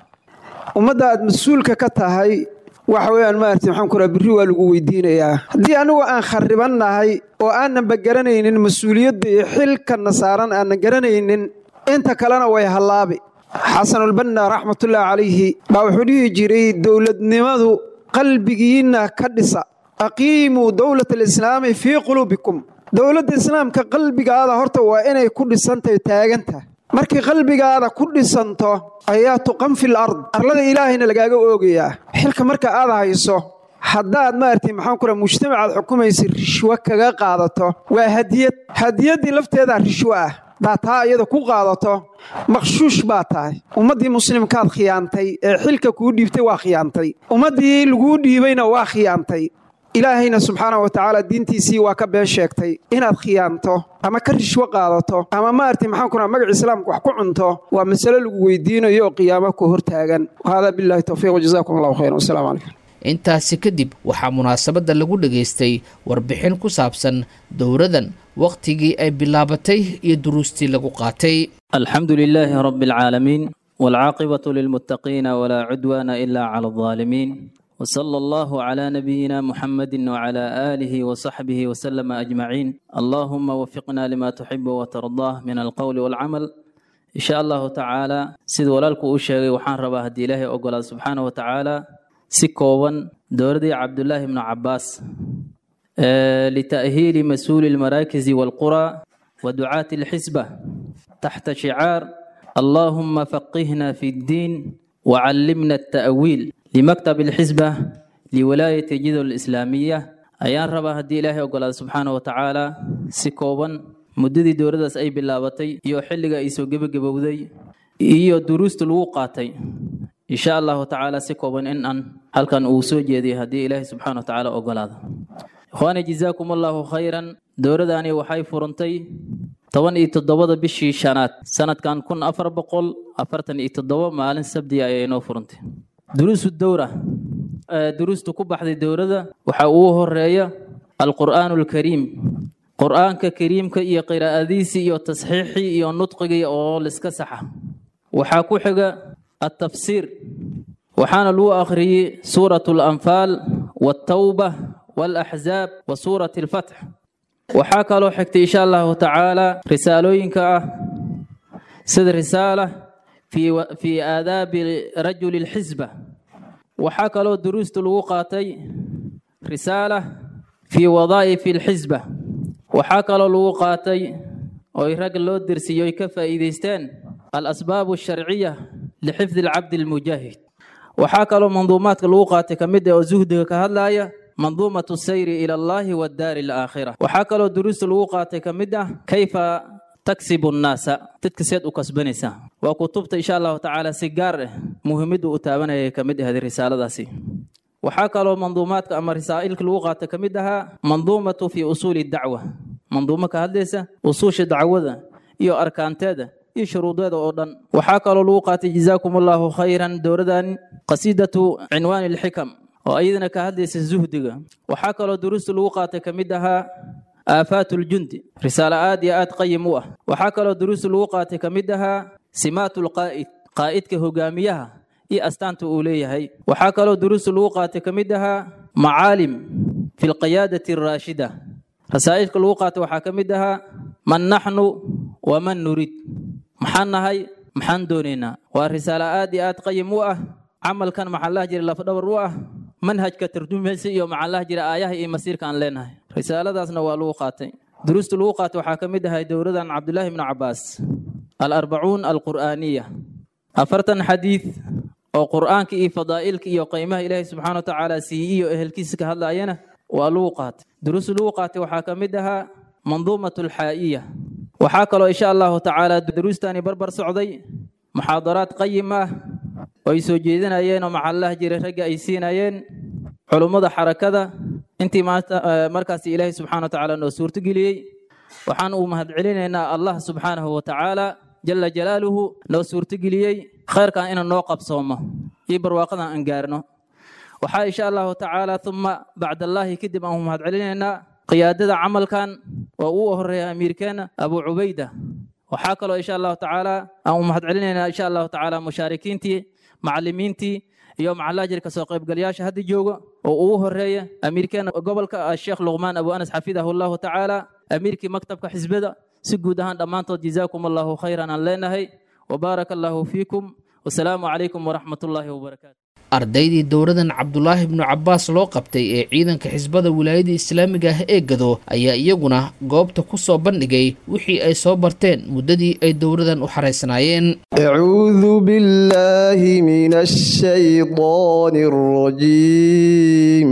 ummadda aad mas-uulka ka tahay waxa weeyaan maaragtay maxaan ku rahaa birri waa lagu weydiinayaa haddii anigu aan kharribannahay oo aananba garanaynin mas-uuliyadda iyo xilkanna saaran aanan garanaynin inta kalena way hallaabi xasanulbanna raxmatullaahi calayhi baa wuxuu dhihi jiray dowladnimadu qalbigiinna ka dhisa aqiimuu dowlata alislaami fii quluubikum dowladda islaamka qalbigaada horta waa inay ku dhisantahay taaganta markii qalbigaada ku dhisanto ayaa tuqan fil ard arlada ilaahayna lagaaga oogayaa xilka marka aad hayso haddaad maaragtay maxaan ku rahaa mujtamacaad xukumaysa rishwo kaga qaadato waa hadiyaddii lafteedaa rishwo ah daa taa iyada ku qaadato maqshuush baa tahay ummaddii muslimkaad khiyaantay ee xilka kuu dhiibtay waa khiyaantay ummaddii laguu dhiibayna waa khiyaantay ilaahayna subxaanahu wa tacaala diintiisii waa ka been sheegtay inaad khiyaanto ama ka rishwo qaadato ama maartay maxaan ku magaca islaamka wax ku cunto waa mas'alo lagu weydiinayo oo qiyaamo ku hortaagan hada billahi tawfiiq wa jazaakum allahu khayran wasalaamu calaykum intaasi kadib waxaa munaasabadda lagu dhageystay warbixin ku saabsan dowradan waqtigii ay bilaabatay iyo duruustii lagu qaatay. alxamdulilaahi rabbil caalamiin waalcaaqibatu lilmuttaqiina walaa cudwaana ilaa cala aldaalimiin وصلى الله على نبينا محمد وعلى آله وصحبه وسلم أجمعين اللهم وفقنا لما تحب وترضاه من القول والعمل إن شاء الله تعالى سيد ولالك أشياء وحان رباه دي الله أقول سبحانه وتعالى سكوبا دوردي عبد الله بن عباس لتأهيل مسؤول المراكز والقرى ودعاة الحزبة تحت شعار اللهم فقهنا في الدين وعلمنا التأويل لمكتب الحزبة لولاية جدة الإسلامية أيان رباه دي الله أقول سبحانه وتعالى سكوبا مددي دورداس أي بلاوتي يو حلقة إيسو قبودي إيو دروس الوقاتي إن شاء الله تعالى سكوبا إن هل كان أوسوجي دي هدي الله سبحانه وتعالى أقول هذا إخواني جزاكم الله خيرا دورداني وحي فرنتي طبعا إتدوض بشي شانات سنة كان كن أفر بقول أفرتني إتدوض مالين سبدي أينو فرنتي دروس الدورة دروس تكبح دي الدورة وحاوه الرأي القرآن الكريم قرآن كريم كي قراءة ديسي يو تصحيحي يو نطقي يو لسكسحة وحاكو حاجة التفسير وحان لو آخري سورة الأنفال والتوبة والأحزاب وسورة الفتح وحاكا لو حكتي إن شاء الله تعالى رسالوينك سيد رسالة في آداب رجل الحزبة وحكى له دروس الوقاتي رسالة في وظائف الحزبة وحكى له الوقاتي ويرجل له درسي يكفى إيديستان الأسباب الشرعية لحفظ العبد المجاهد وحكى له منظومات الوقاتي كمدة وزهد كهلاية منظومة السير إلى الله والدار الآخرة وحكى له دروس الوقاتي كمدة كيف تكسب الناس تتكسد وكسبنيسا وكتبت إن شاء الله تعالى سيجار مهمد وتابنا كمد هذه الرسالة داسي وحكى له منظومات أما رسائل الوقت كمدها منظومة في أصول الدعوة منظومة كهدسة أصول الدعوة إيو أركان تادا إيو شروط هذا أيضا وحكى له الوقت جزاكم الله خيرا دوردان قصيدة عنوان الحكم وأيضا كهدسة الزهد وحكى له دروس الوقت كمدها آفات الجند رسالة آديات قيموة وحكى له دروس الوقات كمدها سمات القائد قائد كهجاميها أستانت أوليها وحكى له دروس الوقات كمدها معالم في القيادة الراشدة رسائل الوقات وحكمدها من نحن ومن نريد محنا هاي محن دوننا ورسالة آديات قيموة عمل كان مع الله جل لفظ الروح منهج كترجمة سيء مع الله جل آية مسير كان لنا رسالة داسنا والوقات دروس الوقات وحكمدها دورة عن عبد الله بن عباس الأربعون القرآنية أفرتن حديث أو قرآن كي فضائل كي وقيمة إلهي سبحانه وتعالى سيئي وأهل كيسك هلا أينا والوقات دروس الوقات وحكمدها منظومة الحائية وحاكى إن شاء الله تعالى دروس تاني بربر سعودي محاضرات قيمة ويسوجيدين أيين ومع الله جري رجع يسين أيين علوم حركة أنت مركز إلهي سبحانه وتعالى نسور تقلي وحان أمهد علينا إن الله سبحانه وتعالى جل جلاله نسور تقلي خير كان إن النوقب صومه يبر واقعنا أنقارنا وحا إن شاء الله تعالى ثم بعد الله كدب أمهد علينا إن قيادة عمل كان وأوه الرئي أمير كان أبو عبيدة وحاك له إن شاء الله تعالى أمهد علينا إن شاء الله تعالى مشاركينتي معلمينتي يوم على أجر كسوقيب قلياش هذه جوجا وأوه الرئي أمير كان قبل الشيخ لغمان أبو أنس حفظه الله تعالى أمير كي مكتب كحزبه سجودهان دمانتو جزاكم الله خيرا علينا هي وبارك الله فيكم والسلام عليكم ورحمة الله وبركاته ardaydii dowradan cabdulaahi ibnu cabbaas loo qabtay ee ciidanka xisbada wilaayada islaamiga ah ee gado ayaa iyaguna goobta ku soo bandhigay wixii ay soo barteen muddadii ay dowradan u xareysnaayeen acuudu billaahi min ashaydaani rajiim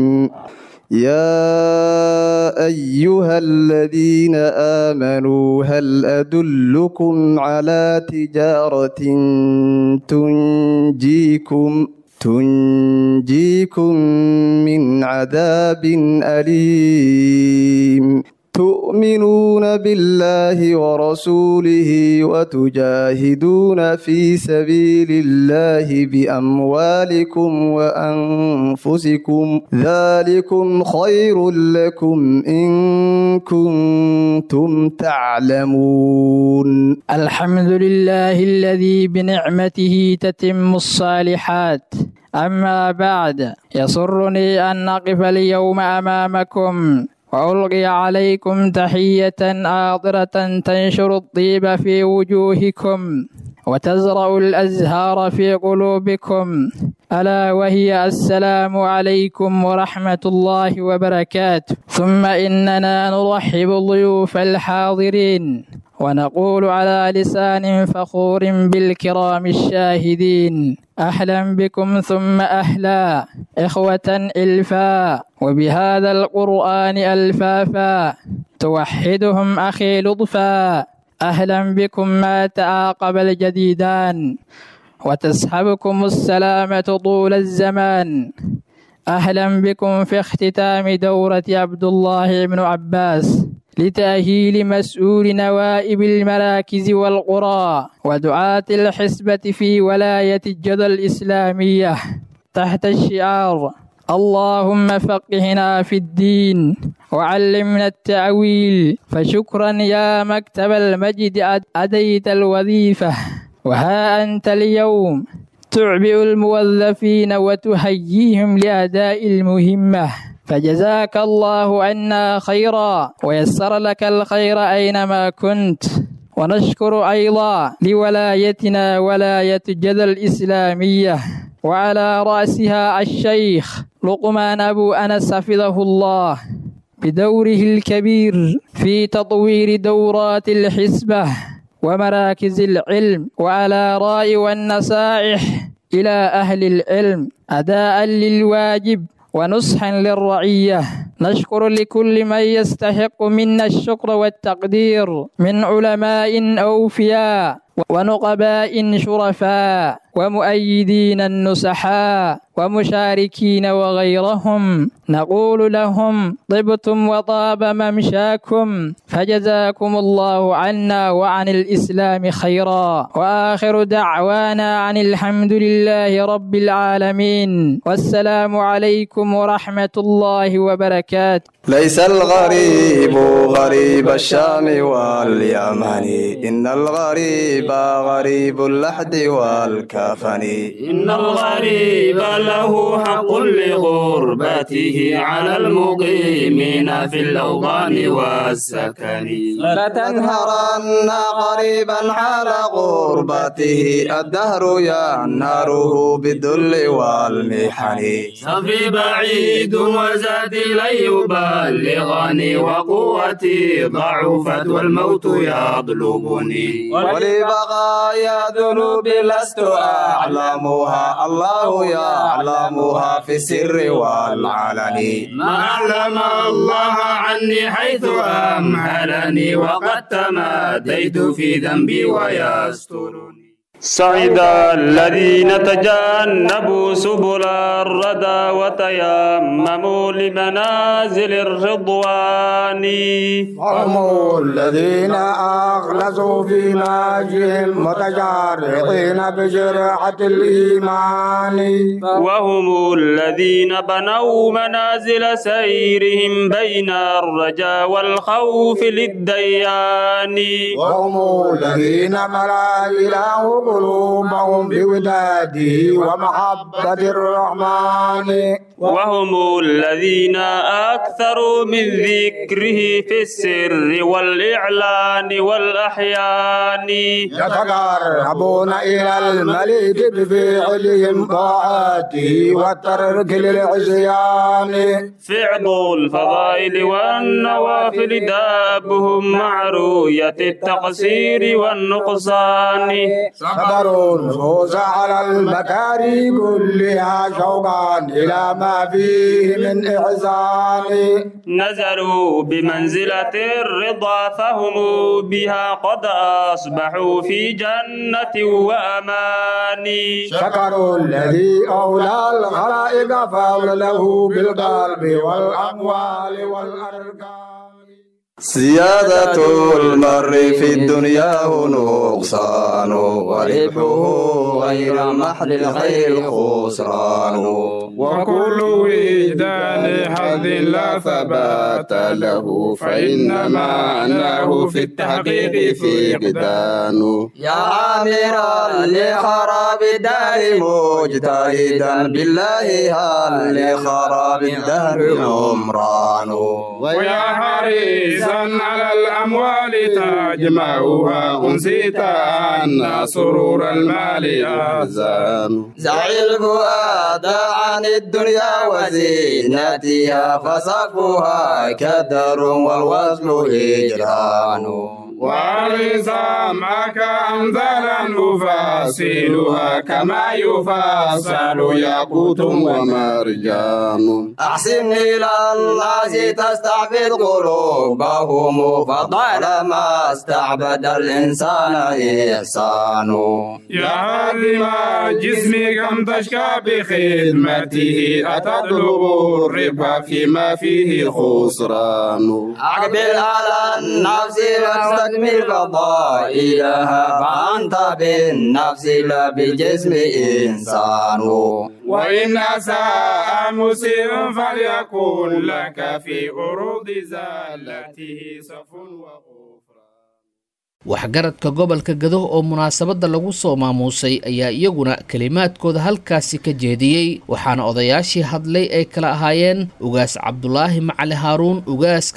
يا أيها الذين آمنوا هل أدلكم على تجارة تنجيكم من عذاب أليم تؤمنون بالله ورسوله وتجاهدون في سبيل الله بأموالكم وأنفسكم ذلكم خير لكم إن كنتم تعلمون. الحمد لله الذي بنعمته تتم الصالحات. أما بعد، يسرني أن أقف اليوم أمامكم وألقي عليكم تحية عاطرة تنشر الطيب في وجوهكم وتزرع الأزهار في قلوبكم، ألا وهي السلام عليكم ورحمة الله وبركاته. ثم إننا نرحب ضيوف الحاضرين ونقول على لسان فخور بالكرام الشاهدين: أهلا بكم ثم أهلا إخوة إلفا، وبهذا القرآن ألفافا توحدهم أخي لطفا. أهلا بكم ما تعاقب الجديدان وتسحبكم السلامة طول الزمان. أهلا بكم في اختتام دورة عبد الله بن عباس لتأهيل مسؤول نوائب المراكز والقرى ودعاة الحسبة في ولاية الجدة الإسلامية تحت الشعار: اللهم فقهنا في الدين وعلمنا التأويل. فشكرا يا مكتب المجد، أديت الوظيفة، وها أنت اليوم تعبئ الموظفين وتهيئهم لأداء المهمة، فجزاك الله عنا خيرا ويسر لك الخير أينما كنت. ونشكر أيضا لولايتنا ولاية الجدة الإسلامية وعلى رأسها الشيخ لقمان أبو أنس حفظه الله بدوره الكبير في تطوير دورات الحسبة ومراكز العلم، وعلى رأي والنصائح إلى أهل العلم أداء للواجب ونصحا للرعية. نشكر لكل من يستحق منا الشكر والتقدير من علماء أوفياء ونقباء شرفاء ومؤيدين النصحاء ومشاركين وغيرهم. نقول لهم: طبتم وطاب ممشاكم، فجزاكم الله عنا وعن الإسلام خيرا. وآخر دعوانا عن الحمد لله رب العالمين، والسلام عليكم ورحمة الله وبركاته. ليس الغريب غريب الشام واليمن، إن الغريب غريب اللحد والكفن، إن الغريب له حق لغربته على المقيمين في الأوطان والسكن. لتنهرن غريبا حال غربته، الدهر ينهره بالذل والمحن. سفي بعيد وزادي لن يبلغني، وقوتي ضعفت والموت يطلبني. ولبقايا ذنوبي لست أعلمها، الله يعلمها في السر والعلن. ما أعلم الله عني حيث أمهلني، وقد تماديت في ذنبي ويسترني. سعد الذين تجنبوا سبل الردى وتيمموا لمنازل الرضوان. هم الذين أخلصوا في ناجهم متجرعين بجرعة الإيمان. وهم الذين بنوا منازل سيرهم بين الرجاء والخوف للديان. وهم الذين ملا إله قلوبهم بوداده ومحبة الرحمن. وهم الذين أكثروا من ذكره في السر والإعلان والأحيان. يتقربون إلى الملك بفعلهم طاعته والترك للعصيان. فعل الفضائل والنوافل دابهم مع رؤية التقصير والنقصان. شكروا الفوز على المكاري كلها شوقا إلى ما فيه من إحسان نزلوا بمنزلة الرضا فهم بها قد أصبحوا في جنة وأمان شكروا الذي أولى الخلائق فضله بالقلب والأموال والأركان سيادة المر في الدنيا نقصان وربحه غير محل الخير خسران وكل وجدان حظ لا ثبات له فإنما أناه في التحقيق فقدان يا عامرا لخراب الدار مجتهدا بالله هل لخراب الدهر عمران ويا حريصا على الأموال تجمعها أنسيت أن سرور المال أحزان زعي الفؤاد عن الدنيا وزينتها فسقفها كدر والوزن هجران وأرزا معك أمثالا أفاصلها كما يفاصل ياقوت ومرجان أحسن إلى الناس تستعبد قلوبهم فطالما استعبد الإنسان إحسان يا هادم جسمي كم تشكى بخدمته أتطلب الربح فيما فيه خسران أقبل على النفس واستكمل فضائلها فأنت بالنفس لا بالجسم إنسان وإن أساء مسيء فليكن لك في عروض زالته صف waxgaradka gobolka Gado oo munaasabada lagu soo maamuusay ayaa iyaguna kalimaadkooda halkaasi ka jeediyay waxaana odayaashii hadlay ay kala ahaayeen ugaas Cabdulaahi Macali Haaruun ugaaska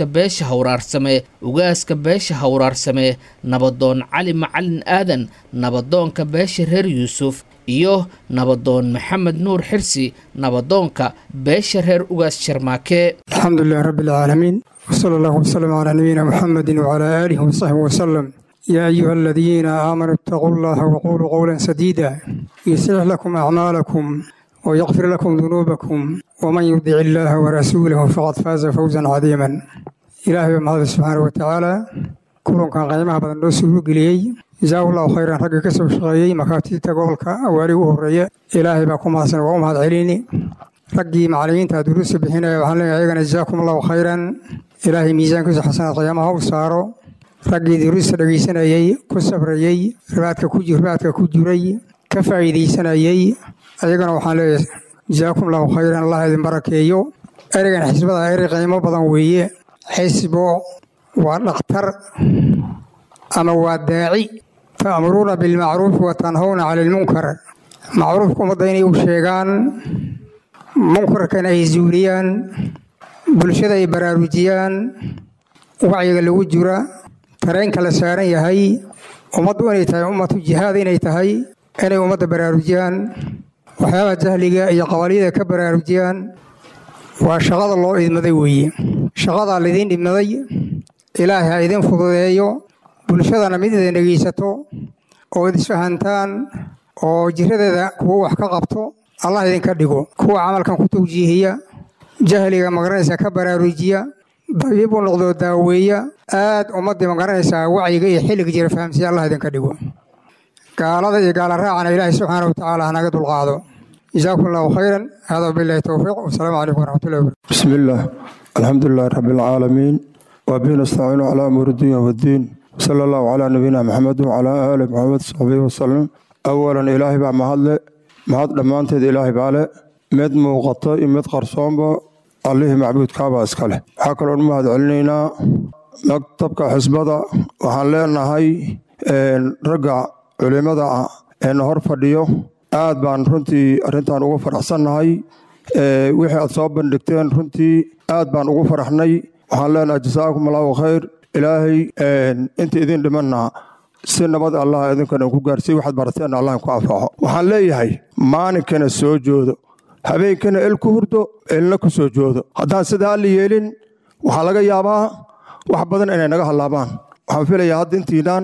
beesha hawraarsame nabadoon Cali Macalin Aadan nabadoonka beesha reer Yuusuf iyo nabadoon Maxamed Nuur Xirsi nabadoonka beesha reer ugaas Sharmaake alxamdulillahi rabbil aalamiin sallallahu wasallam ala nabiyyina Muhammadin wa ala alihi wa sahbihi wa sallam يا أيها الذين آمنوا اتقوا الله وقولوا قولا سديدا يصلح لكم أعمالكم ويغفر لكم ذنوبكم ومن يطع الله ورسوله فقد فاز فوزا عظيما إلهي ومحمد سبحانه وتعالى كلهم كان قيمها بدن رسول قليي جزاه الله خيرا حق كسب شقيي مكاتب تقولك أولي وهرية إلهي باكم حسن وأمهد عليني رقي معلمين تدرس بحنا وحنا أيضا جزاكم الله خيرا إلهي ميزان كسب حسن قيامها وصاروا raggii duruusta dhageysanayay ku sabrayay ribaadka ku jiray ka faa'iideysanayay ayagana waxaan leeyahay jazaakum allahu khayran allah idin barakeeyo ereygan xisbada erey qiimo badan weeye xisbo waa dhaqtar ama waa daaci ta'muruuna bilmacruuf wa tanhawna 'anil munkar macruufku ummadda inay u sheegaan munkarkana ay zuuliyaan bulshada ay baraarujiyaan wacyiga lagu jira tareenka la saaran yahay ummaddu inay tahay ummatu jihaad inay tahay inay ummadda baraarujiyaan waxyaabaha jahliga iyo qawaalida ka baraarujiyaan waa shaqada loo idmaday weeye shaqadaa laydin idmaday ilaahay ha idin fududeeyo bulshadana mid idin dhegeysato oo isfahantaan oo jiradeeda kuwa wax ka qabto allah idinka dhigo kuwa camalkan ku tawjiihiya jahliga magaranaysa ka baraarujiya dabiib u noqdo daaweeya aad ummadii magaranaysaa wacyiga iyo xilliga jira fahamsiya allah idinka dhigo gaalada iyo gaala raacana ilaahay subxaanahu watacaala hanaga dulqaado jazaakum allahu khayran hada billahi towfiiq wasalaamu calaykum waraxmatullahi wabarakatu بسم الله الحمد لله رب العالمين وبه نستعين على أمور الدنيا والدين صلى الله على نبينا محمد وعلى آله محمد صحبه وسلم أولا إلهي بع mahad dhammaanteed ilaahay baa leh mid muuqata iyo mid qarsoonba allihii macbuudkaabaa iska leh waxaa kaloon mahad celinaynaa maktabka xisbada waxaan leenahay ragga culimada ah eena hor fadhiyo aad baan runtii arrintan ugu faraxsannahay wixii aad soo bandhigteen runtii aad baan ugu faraxnay waxaan leenahay jasaakum allahu khayr ilaahay inta idin dhimanna si nabad allah idinkana ku gaarsiiy waxaad barateen allah ku anfaco waxaan leeyahay maalinkana soo joodo habeenkana el ku hurdo elna ku soo joodo haddaan sidaa la yeelin waxaa laga yaabaa wax badan inay naga hallaabaan waxaan filayaa hadda intiinaan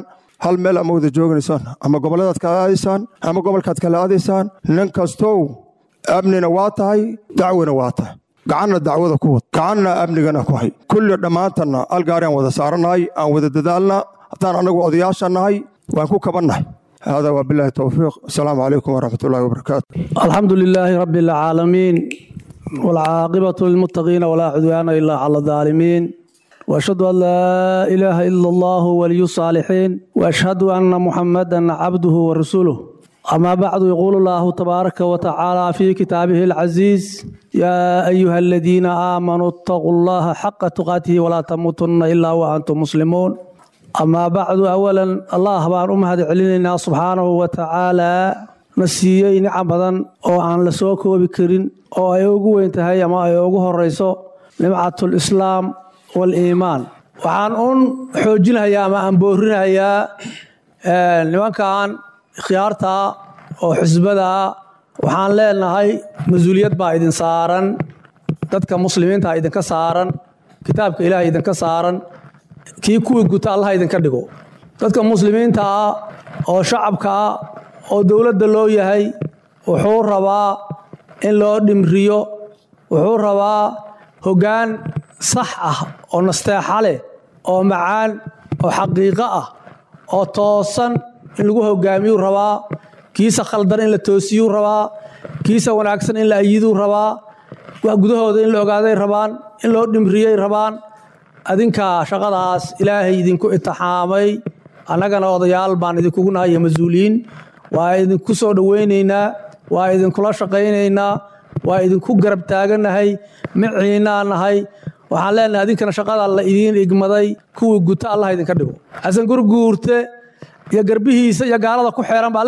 hal meel ama wada joognaysaan ama gobolladaad kala aadaysaan ama gobolkaad kala aadaysaan nin kastow amnina waa tahay dacwina waa tahay gacanna dacwada ku wad gacanna amnigana ku hay kulli dhammaantanna algaariaan wada saarannahay aan wada dadaalna haddaan annagu odayaasha nahay waan ku kabannahay هذا وبالله التوفيق السلام عليكم ورحمة الله وبركاته الحمد لله رب العالمين والعاقبة للمتقين ولا عدوان إلا على الظالمين وأشهد أن لا إله إلا الله ولي الصالحين وأشهد أن محمدا عبده ورسوله أما بعد يقول الله تبارك وتعالى في كتابه العزيز يا أيها الذين آمنوا اتقوا الله حق تقاته ولا تموتن إلا وأنتم مسلمون أما بعد أولا الله بان أمهد علينا سبحانه وتعالى نسيي نعمدا أو عن لسوكو بكرين أو أيوغو انتهي أما أيوغو الرئيسو نمعة الإسلام والإيمان وعن حوجينها يا ما أنبورينها يا لمن كان خيارتا أو حزبدا وحان لنا هاي مسؤوليات با إذن سارن دادك مسلمين تا إذن كسارن كتابك إلهي إذن كسارن kii kuwii guta allah idinka dhigo dadka muslimiinta ah oo shacabka ah oo dowladda loo yahay wuxuu rabaa in loo dhimriyo wuxuu rabaa hoggaan sax ah oo nasteexa leh oo macaan oo xaqiiqo ah oo toosan in lagu hogaamiyuu rabaa kiisa khaldan in la toosiyuu rabaa kiisa wanaagsan in la ayiduu rabaa wax gudahooda in la ogaaday rabaan in loo dhimriyey rabaan adinka shaqadaas ilaahay idinku itixaamay annagana odayaal baan idinkugu nahay iyo mas-uuliyiin waa idinku soo dhowaynaynaa waa idinkula shaqaynaynaa waa idinku garab taagannahay miciinaa nahay waxaan leenahay adinkana shaqada la idiin igmaday kuwii guta allah idinka dhigo xasan gurguurte iyo garbihiisa iyo gaalada ku xeeran ba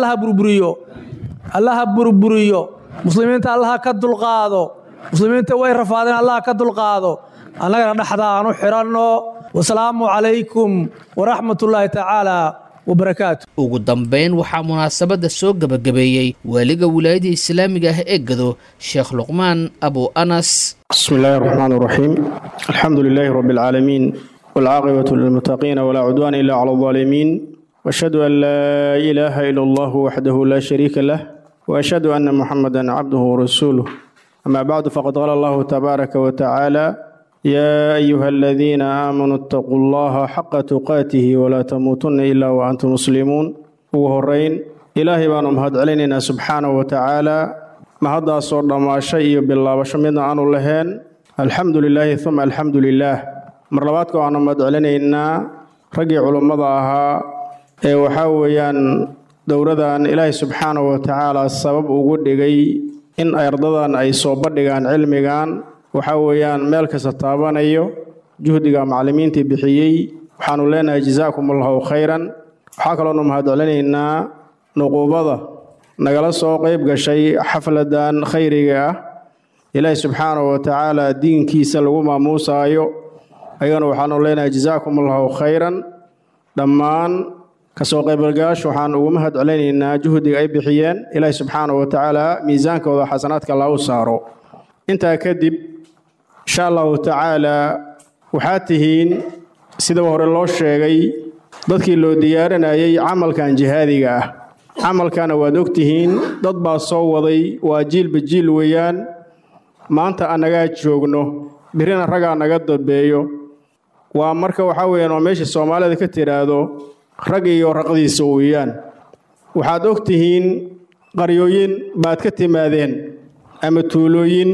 allaha burburiyo muslimiinta allaha ka dulqaado muslimiinta way rafaadeen allaha ka dulqaado annagana dhexda aanu xiranno wasalaamu calaykum waraxmatullaahi tacaala wabarakaatu ugu dambayn waxaa munaasabadda soo gebagabeeyey waaliga wilaayadda islaamiga ah ee gado sheekh luqmaan abu anas بسم الله الرحمن الرحيم الحمد لله رب العالمين والعاقبة للمتقين ولا عدوان إلا على الظالمين وأشهد أن لا إله إلا الله وحده لا شريك له وأشهد أن محمدا عبده ورسوله أما بعد فقد قال الله تبارك وتعالى يا أيها الذين آمنوا اتقوا الله حق تقاته ولا تموتن إلا وأنتم مسلمون وهرين إلهي بانهم هاد علينا سبحانه وتعالى ما هذا صور ما شيء بالله وشمدنا عنه لهن الحمد لله ثم الحمد لله مرلباتكم أنا مد علينا رجع علماءها وحاويان دوردان إلهي سبحانه وتعالى السبب وجود جي إن أيرضان أي صوبر جان علميان waxaa weeyaan meel kasta taabanayo juhdiga macallimiintii bixiyey waxaanu leenahay jazaakum allahu khayran waxaa kaloonu mahadcelinaynaa nuquubada nagala soo qayb gashay xafladan khayriga ah ilaahi subxaanahu wa tacaala diinkiisa lagu maamuusaayo ayagana waxaanu leenahay jazaakum allahu khayran dhammaan kasoo qaybgalgaashu waxaan ugu mahadcelinaynaa juhdiga ay bixiyeen ilaahi subxaanahu wa tacaala miisaankooda xasanaadka lagu saaro intaa kadib insha allahu tacaala waxaad tihiin sidaba hore loo sheegay dadkii loo diyaarinayay camalkan jihaadiga ah camalkana waad ogtihiin dad baa soo waday waa jiilba jiil weeyaan maanta annagaa joogno birina raggaa naga dambeeyo waa marka waxaa weeyaan waa meesha soomaalida ka tidhaahdo rag iyo raqdiisa weeyaan waxaad ogtihiin qaryooyin baad ka timaadeen ama tuulooyin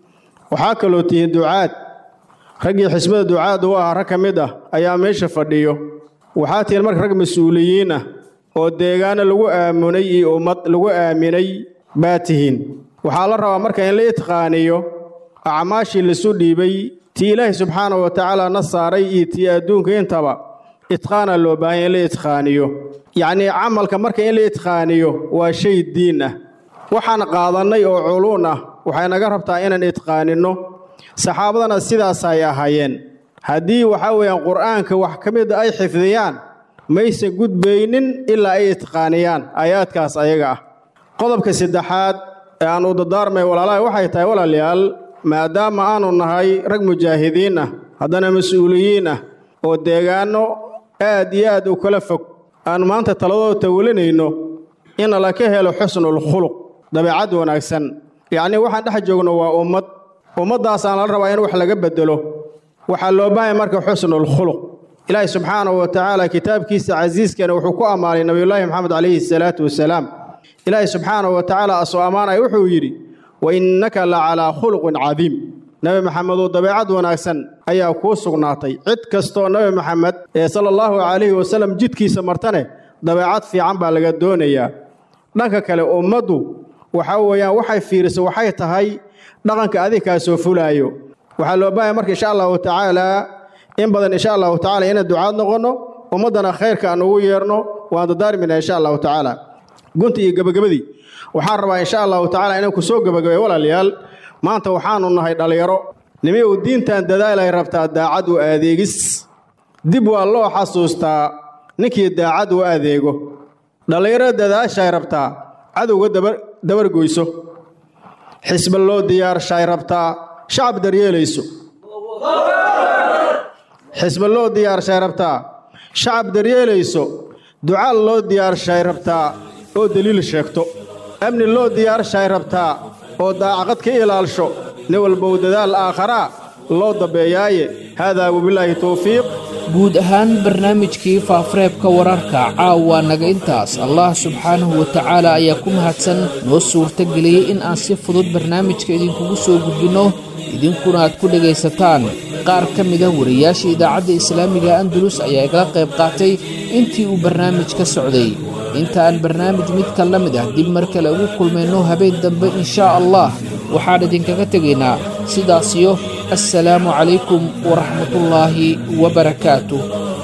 waxaa kaloo tihiin ducaad raggii xisbada ducaad u ahaa rag ka mid ah ayaa meesha fadhiyo waxaa tihiin marka rag mas-uuliyiin ah oo deegaana lagu aamunay iyo ummad lagu aaminay baa tihiin waxaa la rabaa marka in la itqaaniyo acmaashii lasu dhiibay tii ilaahay subxaanahu wa tacaala na saaray iyo tii adduunka intaba itqaana loo baahanya in la itqaaniyo yacnii camalka marka in la itqaaniyo waa shay diin ah waxaan qaadannay oo culuun ah waxay naga rabtaa inaan itqaaninno saxaabadana sidaas ay ahaayeen haddii waxaa weeyaan qur'aanka wax ka mid ay xifdiyaan maysan gudbaynin ilaa ay itqaaniyaan aayaadkaas ayaga ah qodobka saddexaad ee aan u dardaarmay walaalahay waxay tahay walaalayaal maadaama aanu nahay rag mujaahidiin ah haddana mas-uuliyiin ah oo deegaanno aad iyo aad u kala fog aan maanta taladooda tawalinayno in la ka helo xusnul khuluq dabeecad wanaagsan yacni waxaan dhex joogno waa ummaddaasaan la rabaa in wax laga bedelo waxaa loo baahay marka xusnul khuluq ilaahay subxaanahu wa tacaala kitaabkiisa casiiskana wuxuu ku ammaanay nabiyullaahi maxamed calayhi salaatu wasalaam ilaahay subxaanahu wa tacaala asoo ammaanaya wuxuu yidhi wa innaka la calaa khuluqin cadiim nabi maxamedoo dabeecad wanaagsan ayaa kuu sugnaatay cid kastoo nabi maxamed sala allahu calayhi wasalam jidkiisa martane dabeecad fiican baa laga doonayaa dhanka kale ummaddu waxaa weeyaan waxay fiiriso waxay tahay dhaqanka adinkaa soo fulaayo waxaa loo baahaya marka insha allahu tacaala in badan insha allahu tacaala inaan ducaad noqonno ummaddana khayrka aan ugu yeerno waan dadaarminaa insha allahu tacaala gunta iyo gebagabadii waxaan rabaa insha allahu tacaala inaan ku soo gebagabay walaalayaal maanta waxaanu nahay dhallinyaro nimiyow diintan dadaalay rabtaa daacad u adeegis dib waa loo xasuustaa ninkii daacad u adeego dhallinyaro dadaashay rabtaa cadowga dabargoyso xisba loo diyaarshay rabtaa shacab daryeelayso xisba loo diyaarshay rabtaa shacab daryeelayso ducaal loo diyaarshay rabtaa oo daliil sheegto amni loo diyaarshay rabtaa oo daacaqad ka ilaalsho nin walbow dadaal aakharaa loo dambeeyaaye haadaa wabilaahi towfiiq guud ahaan barnaamijkii faafareebka wararka caawa naga intaas allah subxaanahu wa tacaala ayaa ku mahadsan noo suurtageliyey in aan si fudud barnaamijka idinkugu soo gudbinno idinkuna aad ku dhegaysataan qaar ka mida wariyaasha idaacadda islaamiga andalus ayaa igala qayb qaatay intii uu barnaamij ka socday inta aan barnaamij midka la mid ah dib mar kale ugu kulmayno habeen dambe inshaa allah waxaan idinkaga tegaynaa sidaasiyo assalaamu calaykum waraxmatullaahi wabarakaatuh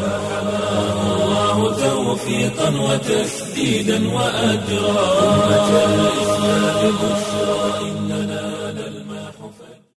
توفيقا وتسديدا وأجرا أمة الإسلام بشرى